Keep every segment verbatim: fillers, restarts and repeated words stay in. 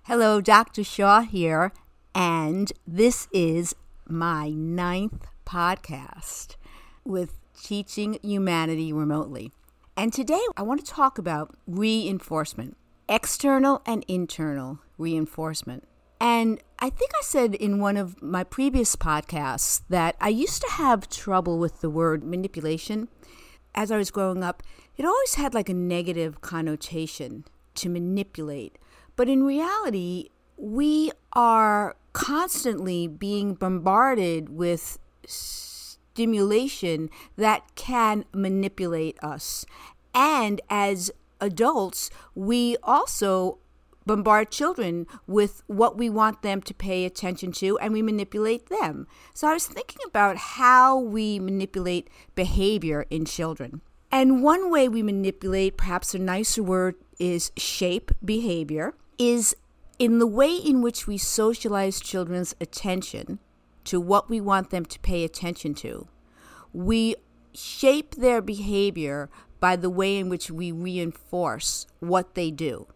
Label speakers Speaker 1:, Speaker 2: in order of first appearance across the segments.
Speaker 1: Hello, Doctor Shaw here, and this is my ninth podcast with Teaching Humanity Remotely. And today I want to talk about reinforcement, external and internal reinforcement. And I think I said in one of my previous podcasts that I used to have trouble with the word manipulation. As I was growing up, it always had like a negative connotation to manipulate. But in reality, we are constantly being bombarded with stimulation that can manipulate us. And as adults, we also bombard children with what we want them to pay attention to, and we manipulate them. So I was thinking about how we manipulate behavior in children. And one way we manipulate, perhaps a nicer word is shape behavior, is in the way in which we socialize children's attention to what we want them to pay attention to. We shape their behavior by the way in which we reinforce what they do.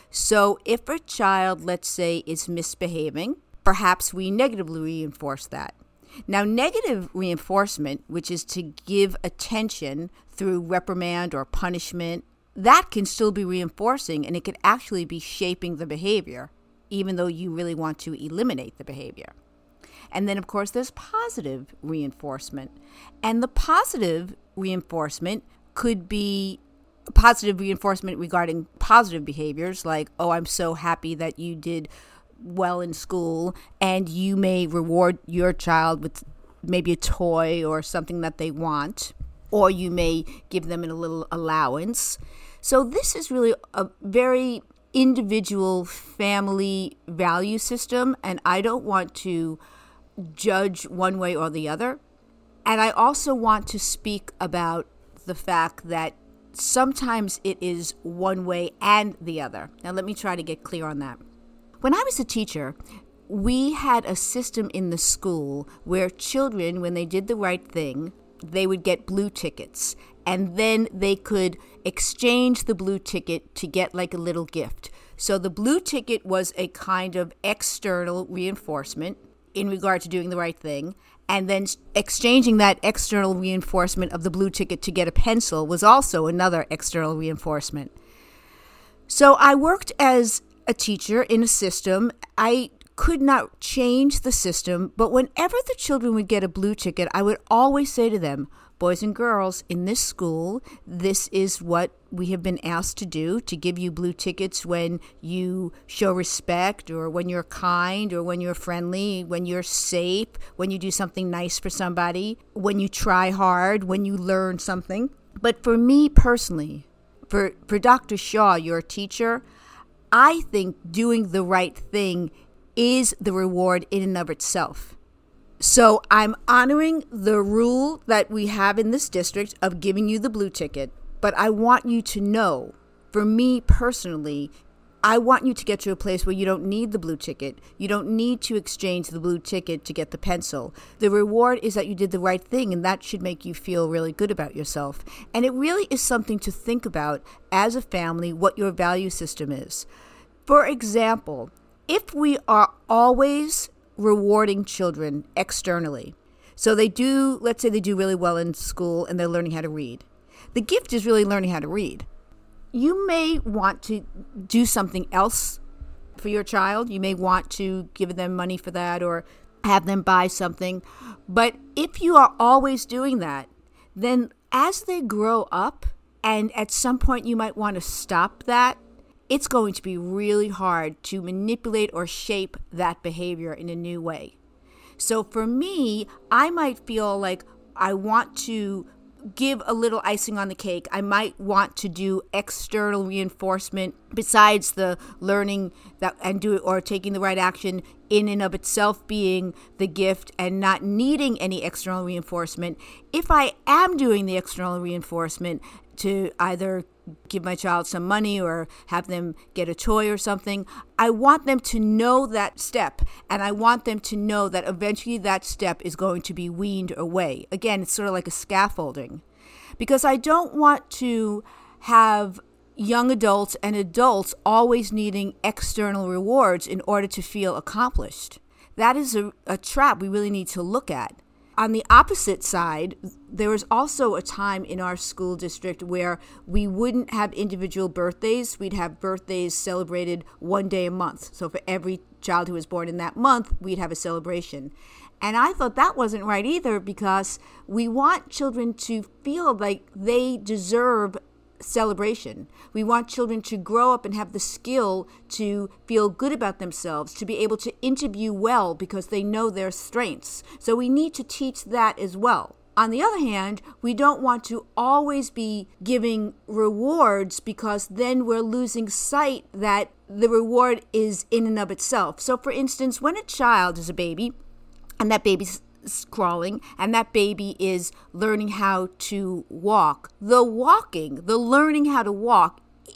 Speaker 1: So if a child, let's say, is misbehaving, perhaps we negatively reinforce that. Now, negative reinforcement, which is to give attention through reprimand or punishment, that can still be reinforcing, and it can actually be shaping the behavior, even though you really want to eliminate the behavior. And then, of course, there's positive reinforcement. And the positive reinforcement could be positive reinforcement regarding positive behaviors, like, oh, I'm so happy that you did well in school, and you may reward your child with maybe a toy or something that they want, or you may give them a little allowance. So this is really a very individual family value system, and I don't want to judge one way or the other. And I also want to speak about the fact that sometimes it is one way and the other. Now let me try to get clear on that. When I was a teacher, we had a system in the school where children, when they did the right thing, they would get blue tickets, and then they could exchange the blue ticket to get like a little gift. So the blue ticket was a kind of external reinforcement in regard to doing the right thing, and then exchanging that external reinforcement of the blue ticket to get a pencil was also another external reinforcement. So I worked as a teacher in a system. I could not change the system, but whenever the children would get a blue ticket, I would always say to them, boys and girls, in this school, this is what we have been asked to do, to give you blue tickets when you show respect, or when you're kind, or when you're friendly, when you're safe, when you do something nice for somebody, when you try hard, when you learn something. But for me personally, for, for Doctor Shaw, your teacher, I think doing the right thing is the reward in and of itself. So I'm honoring the rule that we have in this district of giving you the blue ticket, but I want you to know, for me personally, I want you to get to a place where you don't need the blue ticket. You don't need to exchange the blue ticket to get the pencil. The reward is that you did the right thing, and that should make you feel really good about yourself. And it really is something to think about as a family, what your value system is. For example, if we are always rewarding children externally, so they do, let's say they do really well in school and they're learning how to read. The gift is really learning how to read. You may want to do something else for your child. You may want to give them money for that or have them buy something. But if you are always doing that, then as they grow up, and at some point you might want to stop that, it's going to be really hard to manipulate or shape that behavior in a new way. So for me, I might feel like I want to give a little icing on the cake. I might want to do external reinforcement besides the learning that and do it or taking the right action in and of itself being the gift and not needing any external reinforcement. If I am doing the external reinforcement to either give my child some money or have them get a toy or something, I want them to know that step, and I want them to know that eventually that step is going to be weaned away. Again, it's sort of like a scaffolding, because I don't want to have young adults and adults always needing external rewards in order to feel accomplished. That is a, a trap we really need to look at. On the opposite side, there was also a time in our school district where we wouldn't have individual birthdays. We'd have birthdays celebrated one day a month. So for every child who was born in that month, we'd have a celebration. And I thought that wasn't right either, because we want children to feel like they deserve celebration. We want children to grow up and have the skill to feel good about themselves, to be able to interview well because they know their strengths. So we need to teach that as well. On the other hand, we don't want to always be giving rewards, because then we're losing sight that the reward is in and of itself. So for instance, when a child is a baby and that baby's crawling and that baby is learning how to walk, the walking, the learning how to walk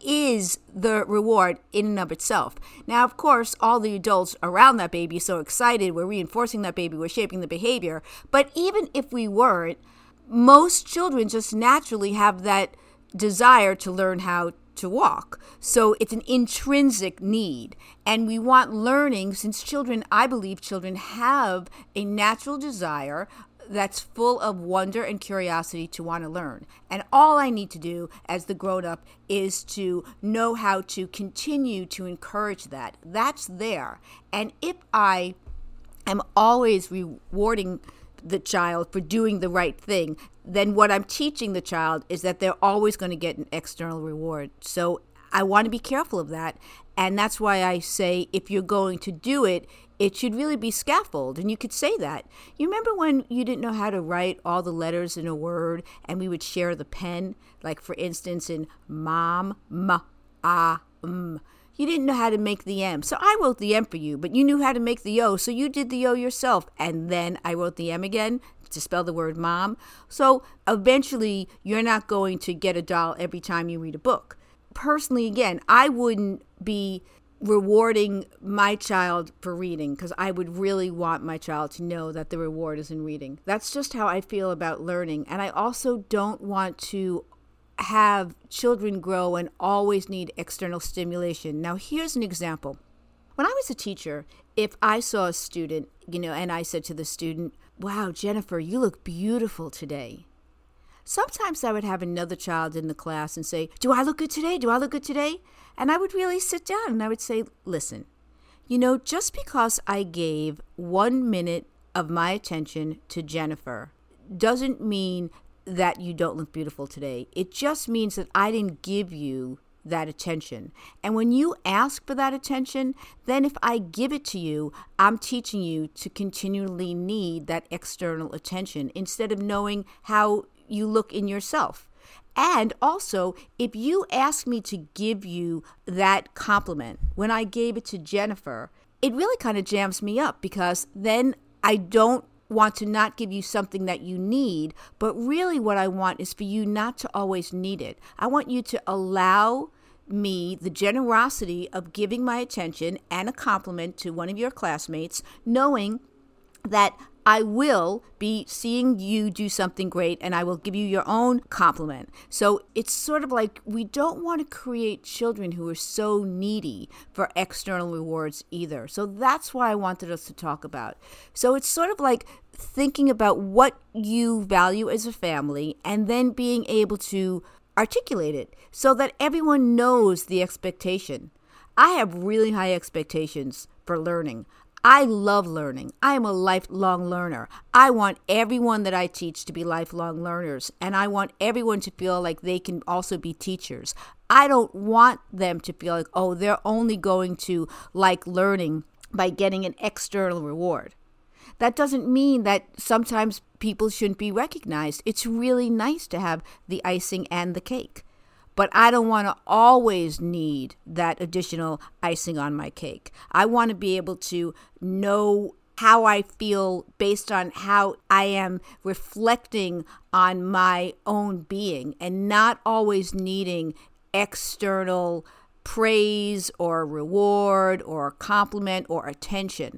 Speaker 1: is the reward in and of itself. Now, of course, all the adults around that baby are so excited. We're reinforcing that baby. We're shaping the behavior. But even if we weren't, most children just naturally have that desire to learn how to walk. So it's an intrinsic need. And we want learning, since children, I believe children have a natural desire that's full of wonder and curiosity to want to learn. And all I need to do as the grown-up is to know how to continue to encourage that. That's there. And if I am always rewarding the child for doing the right thing, then what I'm teaching the child is that they're always going to get an external reward. So I want to be careful of that. And that's why I say, if you're going to do it, it should really be scaffold. And you could say that. You remember when you didn't know how to write all the letters in a word and we would share the pen? Like, for instance, in mom, ma, ah, m. You didn't know how to make the M. So I wrote the M for you, but you knew how to make the O. So you did the O yourself. And then I wrote the M again to spell the word mom. So eventually you're not going to get a doll every time you read a book. Personally, again, I wouldn't be rewarding my child for reading, because I would really want my child to know that the reward is in reading. That's just how I feel about learning. And I also don't want to have children grow and always need external stimulation. Now, here's an example. When I was a teacher, if I saw a student, you know, and I said to the student, "Wow, Jennifer, you look beautiful today." Sometimes I would have another child in the class and say, "Do I look good today? Do I look good today?" And I would really sit down and I would say, "Listen, you know, just because I gave one minute of my attention to Jennifer doesn't mean that you don't look beautiful today. It just means that I didn't give you that attention. And when you ask for that attention, then if I give it to you, I'm teaching you to continually need that external attention instead of knowing how you look in yourself. And also, if you ask me to give you that compliment when I gave it to Jennifer, it really kind of jams me up, because then I don't want to not give you something that you need, but really what I want is for you not to always need it. I want you to allow me the generosity of giving my attention and a compliment to one of your classmates, knowing that I will be seeing you do something great and I will give you your own compliment. So it's sort of like, we don't want to create children who are so needy for external rewards either. So that's why I wanted us to talk about. So it's sort of like thinking about what you value as a family and then being able to articulate it so that everyone knows the expectation. I have really high expectations for learning. I love learning. I am a lifelong learner. I want everyone that I teach to be lifelong learners, and I want everyone to feel like they can also be teachers. I don't want them to feel like, oh, they're only going to like learning by getting an external reward. That doesn't mean that sometimes people shouldn't be recognized. It's really nice to have the icing and the cake. But I don't want to always need that additional icing on my cake. I want to be able to know how I feel based on how I am reflecting on my own being and not always needing external praise or reward or compliment or attention.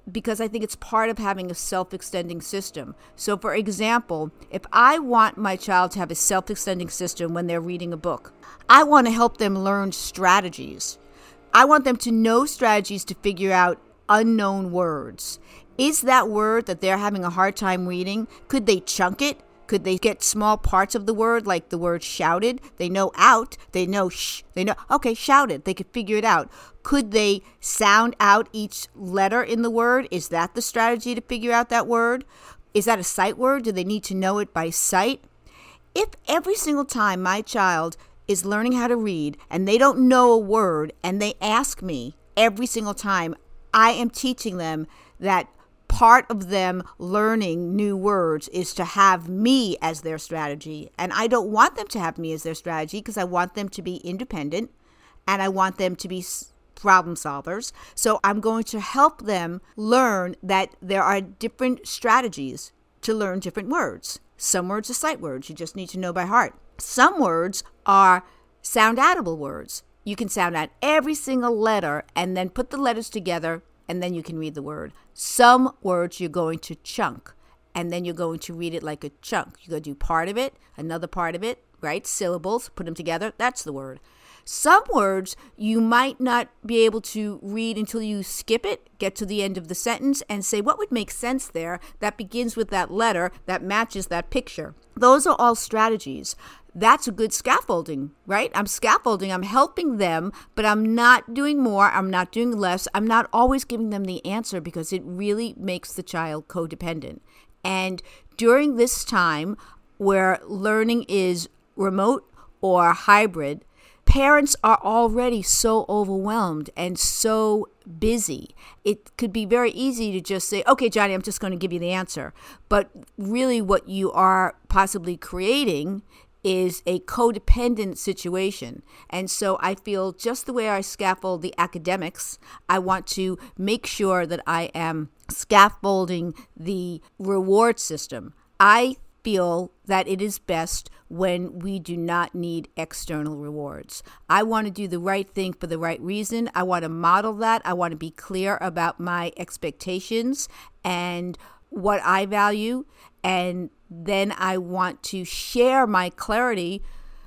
Speaker 1: because I think it's part of having a self-extending system. So, for example, if I want my child to have a self-extending system when they're reading a book, I want to help them learn strategies. I want them to know strategies to figure out unknown words. Is that word that they're having a hard time reading? Could they chunk it? Could they get small parts of the word, like the word shouted? They know out, they know shh, they know, okay, shouted. They could figure it out. Could they sound out each letter in the word? Is that the strategy to figure out that word? Is that a sight word? Do they need to know it by sight? If every single time my child is learning how to read and they don't know a word and they ask me every single time, I am teaching them that part of them learning new words is to have me as their strategy. And I don't want them to have me as their strategy because I want them to be independent and I want them to be problem solvers. So I'm going to help them learn that there are different strategies to learn different words. Some words are sight words. You just need to know by heart. Some words are sound outable words. You can sound out every single letter and then put the letters together and then you can read the word. Some words you're going to chunk, and then you're going to read it like a chunk. You're going to do part of it, another part of it, right? Syllables, put them together. That's the word. Some words you might not be able to read until you skip it, get to the end of the sentence, and say what would make sense there that begins with that letter that matches that picture. Those are all strategies. That's a good scaffolding, right? I'm scaffolding, I'm helping them, but I'm not doing more, I'm not doing less. I'm not always giving them the answer because it really makes the child codependent. And during this time where learning is remote or hybrid, parents are already so overwhelmed and so busy. It could be very easy to just say, okay, Johnny, I'm just going to give you the answer. But really what you are possibly creating is a codependent situation. And so I feel just the way I scaffold the academics, I want to make sure that I am scaffolding the reward system. I feel that it is best when we do not need external rewards. I want to do the right thing for the right reason. I want to model that. I want to be clear about my expectations and what I value. And then I want to share my clarity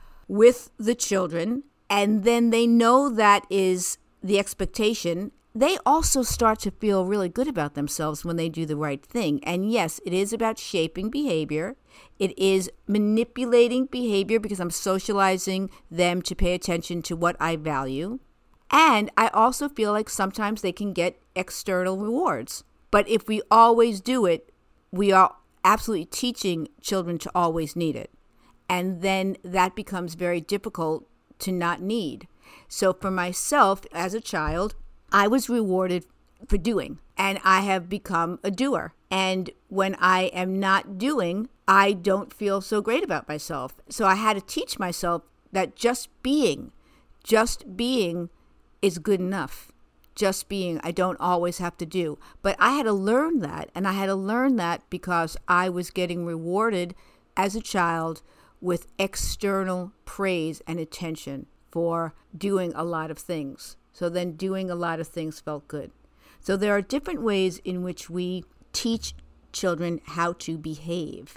Speaker 1: with the children. And then they know that is the expectation. They also start to feel really good about themselves when they do the right thing. And yes, it is about shaping behavior. It is manipulating behavior because I'm socializing them to pay attention to what I value. And I also feel like sometimes they can get external rewards. But if we always do it, we are absolutely teaching children to always need it. And then that becomes very difficult to not need. So for myself as a child, I was rewarded for doing, and I have become a doer. And when I am not doing, I don't feel so great about myself. So I had to teach myself that just being, just being is good enough. Just being, I don't always have to do. But I had to learn that, and I had to learn that because I was getting rewarded as a child with external praise and attention for doing a lot of things. So then doing a lot of things felt good. So there are different ways in which we teach children how to behave.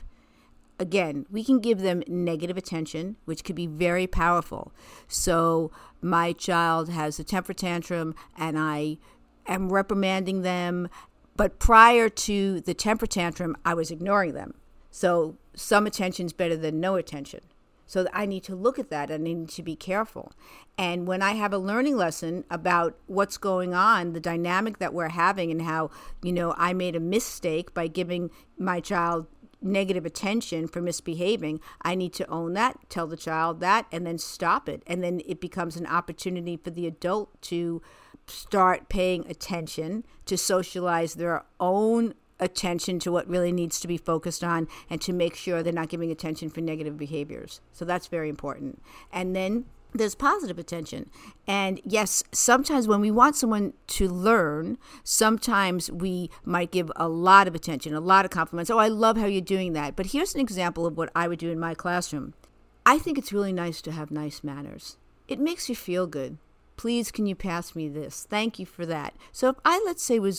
Speaker 1: Again, we can give them negative attention, which could be very powerful. So my child has a temper tantrum and I am reprimanding them. But prior to the temper tantrum, I was ignoring them. So some attention is better than no attention. So I need to look at that and I need to be careful. And when I have a learning lesson about what's going on, the dynamic that we're having and how, you know, I made a mistake by giving my child negative attention for misbehaving, I need to own that, tell the child that, and then stop it. And then it becomes an opportunity for the adult to start paying attention, to socialize their own attention to what really needs to be focused on, and to make sure they're not giving attention for negative behaviors. So that's very important. And then there's positive attention. And yes, sometimes when we want someone to learn, sometimes we might give a lot of attention, a lot of compliments. Oh, I love how you're doing that. But here's an example of what I would do in my classroom. I think it's really nice to have nice manners. It makes you feel good. Please, can you pass me this? Thank you for that. So if I, let's say, was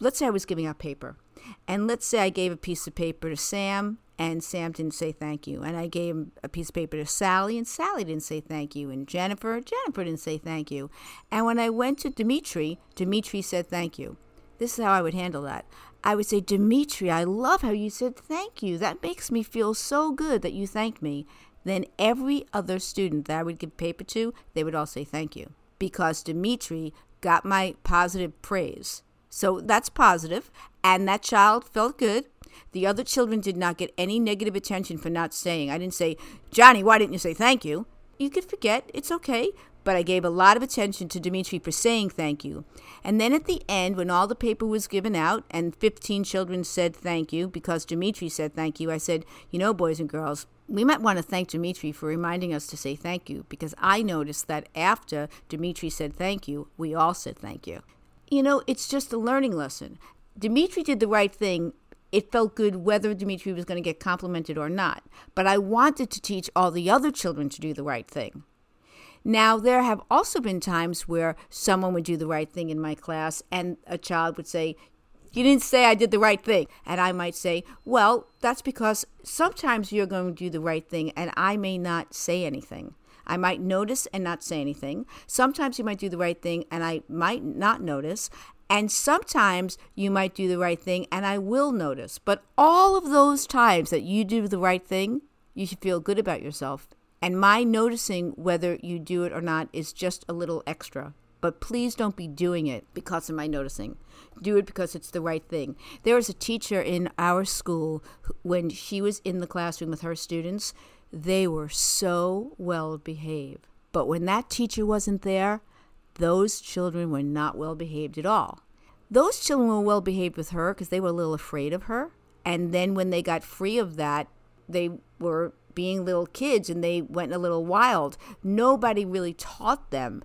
Speaker 1: let's say I was giving out paper. And let's say I gave a piece of paper to Sam, and Sam didn't say thank you. And I gave a piece of paper to Sally, and Sally didn't say thank you. And Jennifer, Jennifer didn't say thank you. And when I went to Dimitri, Dimitri said thank you. This is how I would handle that. I would say, Dimitri, I love how you said thank you. That makes me feel so good that you thanked me. Then every other student that I would give paper to, they would all say thank you, because Dimitri got my positive praise. So that's positive, and that child felt good. The other children did not get any negative attention for not saying. I didn't say, Johnny, why didn't you say thank you? You could forget. It's okay. But I gave a lot of attention to Dimitri for saying thank you. And then at the end, when all the paper was given out and fifteen children said thank you because Dimitri said thank you, I said, you know, boys and girls, we might want to thank Dimitri for reminding us to say thank you, because I noticed that after Dimitri said thank you, we all said thank you. You know, it's just a learning lesson. Dimitri did the right thing. It felt good whether Dimitri was going to get complimented or not. But I wanted to teach all the other children to do the right thing. Now, there have also been times where someone would do the right thing in my class and a child would say, you didn't say I did the right thing. And I might say, well, that's because sometimes you're going to do the right thing and I may not say anything. I might notice and not say anything. Sometimes you might do the right thing and I might not notice. And sometimes you might do the right thing and I will notice. But all of those times that you do the right thing, you should feel good about yourself. And my noticing whether you do it or not is just a little extra. But please don't be doing it because of my noticing. Do it because it's the right thing. There was a teacher in our school, when she was in the classroom with her students, they were so well behaved. But when that teacher wasn't there, those children were not well behaved at all. Those children were well behaved with her because they were a little afraid of her. And then when they got free of that, they were being little kids and they went a little wild. Nobody really taught them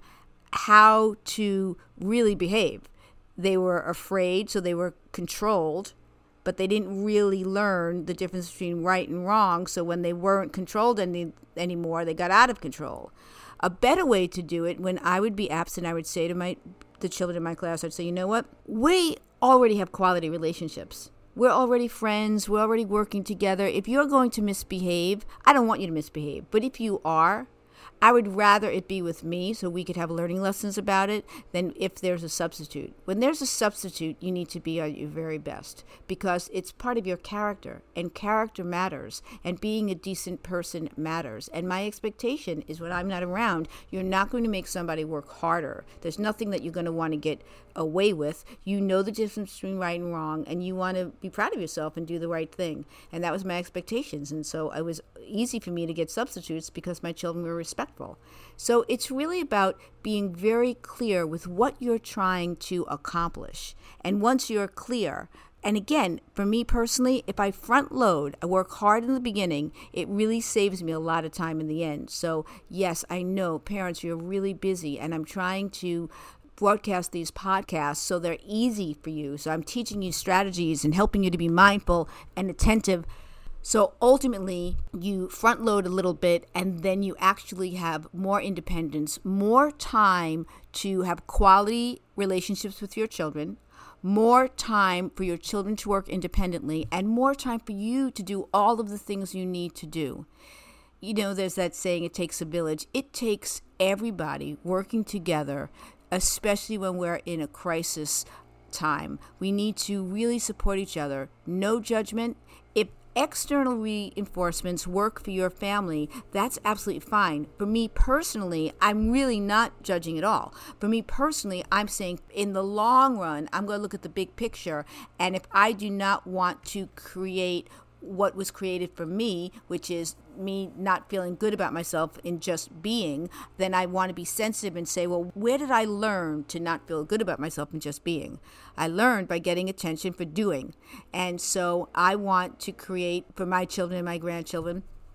Speaker 1: how to really behave. They were afraid, so they were controlled, but they didn't really learn the difference between right and wrong. So when they weren't controlled any anymore, they got out of control. A better way to do it, when I would be absent, I would say to my the children in my class, I'd say, you know what? We already have quality relationships. We're already friends. We're already working together. If you're going to misbehave, I don't want you to misbehave. But if you are, I would rather it be with me so we could have learning lessons about it than if there's a substitute. When there's a substitute, you need to be at your very best because it's part of your character, and character matters, and being a decent person matters. And my expectation is when I'm not around, you're not going to make somebody work harder. There's nothing that you're going to want to get away with. You know the difference between right and wrong, and you want to be proud of yourself and do the right thing. And that was my expectations. And so it was easy for me to get substitutes because my children were respectful. So it's really about being very clear with what you're trying to accomplish. And once you're clear, and again, for me personally, if I front load, I work hard in the beginning, it really saves me a lot of time in the end. So yes, I know parents, you're really busy, and I'm trying to broadcast these podcasts so they're easy for you. So I'm teaching you strategies and helping you to be mindful and attentive. So ultimately, you front load a little bit and then you actually have more independence, more time to have quality relationships with your children, more time for your children to work independently, and more time for you to do all of the things you need to do. You know, there's that saying, it takes a village. It takes everybody working together, especially when we're in a crisis time. We need to really support each other. No judgment. If external reinforcements work for your family, that's absolutely fine. For me personally, I'm really not judging at all. For me personally, I'm saying in the long run, I'm going to look at the big picture. And if I do not want to create what was created for me, which is me not feeling good about myself in just being, then I want to be sensitive and say, well, where did I learn to not feel good about myself in just being? I learned by getting attention for doing. And so I want to create for my children and my grandchildren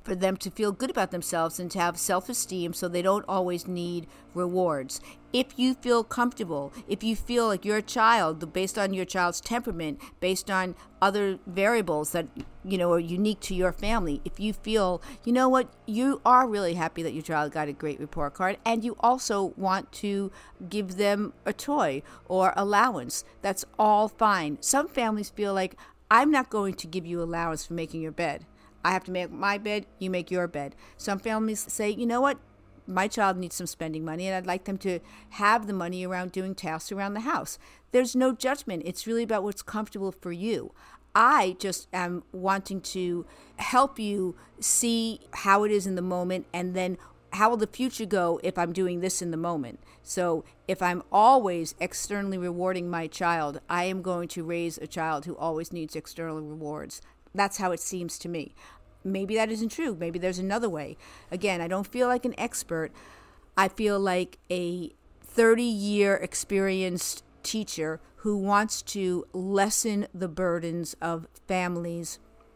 Speaker 1: for them to feel good about themselves and to have self-esteem so they don't always need rewards. If you feel comfortable, if you feel like your child, based on your child's temperament, based on other variables that, you know, are unique to your family, if you feel, you know what, you are really happy that your child got a great report card and you also want to give them a toy or allowance, that's all fine. Some families feel like, I'm not going to give you allowance for making your bed. I have to make my bed, you make your bed. Some families say, you know what, my child needs some spending money and I'd like them to have the money around doing tasks around the house. There's no judgment. It's really about what's comfortable for you. I just am wanting to help you see how it is in the moment, and then how will the future go if I'm doing this in the moment. So if I'm always externally rewarding my child, I am going to raise a child who always needs external rewards. That's how it seems to me. Maybe that isn't true. Maybe there's another way. Again, I don't feel like an expert. I feel like a thirty-year experienced teacher who wants to lessen the burdens of families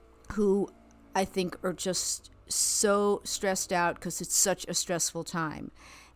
Speaker 1: who I think are just so stressed out because it's such a stressful time.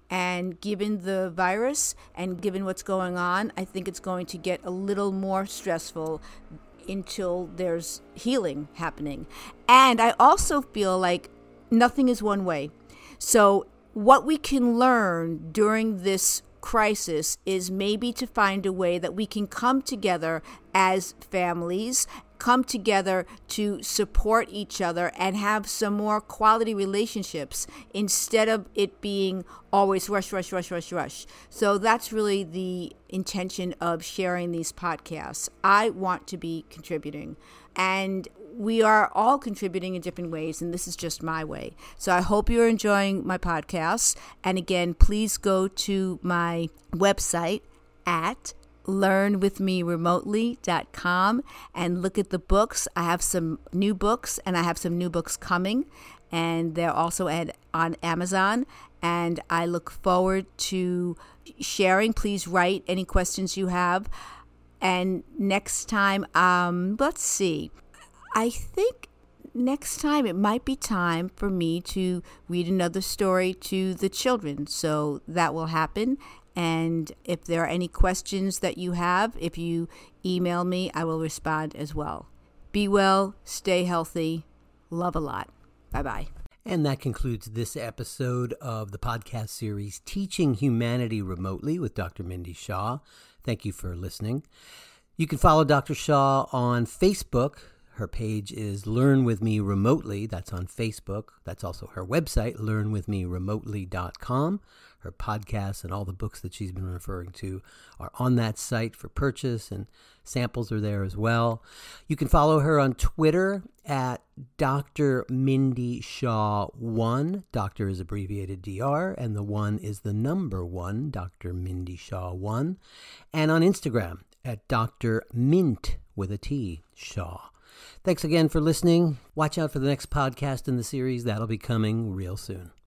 Speaker 1: And given the virus and given what's going on, I think it's going to get a little more stressful until there's healing happening. And I also feel like nothing is one way. So what we can learn during this crisis is maybe to find a way that we can come together as families, come together to support each other and have some more quality relationships instead of it being always rush, rush, rush, rush, rush. So that's really the intention of sharing these podcasts. I want to be contributing, and we are all contributing in different ways, and this is just my way. So I hope you're enjoying my podcasts. And again, please go to my website at learn with me remotely dot com and look at the books. I have some new books and I have some new books coming, and they're also at, on Amazon, and I look forward to sharing. Please write any questions you have. And next time, um, let's see, I think next time it might be time for me to read another story to the children. So that will happen. And if there are any questions that you have, if you email me, I will respond as well. Be well, stay healthy, love a lot. Bye-bye.
Speaker 2: And that concludes this episode of the podcast series Teaching Humanity Remotely with Doctor Mindy Shaw. Thank you for listening. You can follow Doctor Shaw on Facebook. Her page is Learn With Me Remotely. That's on Facebook. That's also her website, learn with me remotely dot com. Her podcasts and all the books that she's been referring to are on that site for purchase, and samples are there as well. You can follow her on Twitter at Doctor Mindy Shaw one. Doctor is abbreviated D R, and the one is the number one, Doctor Mindy Shaw one. And on Instagram at Doctor Mint with a T, Shaw. Thanks again for listening. Watch out for the next podcast in the series. That'll be coming real soon.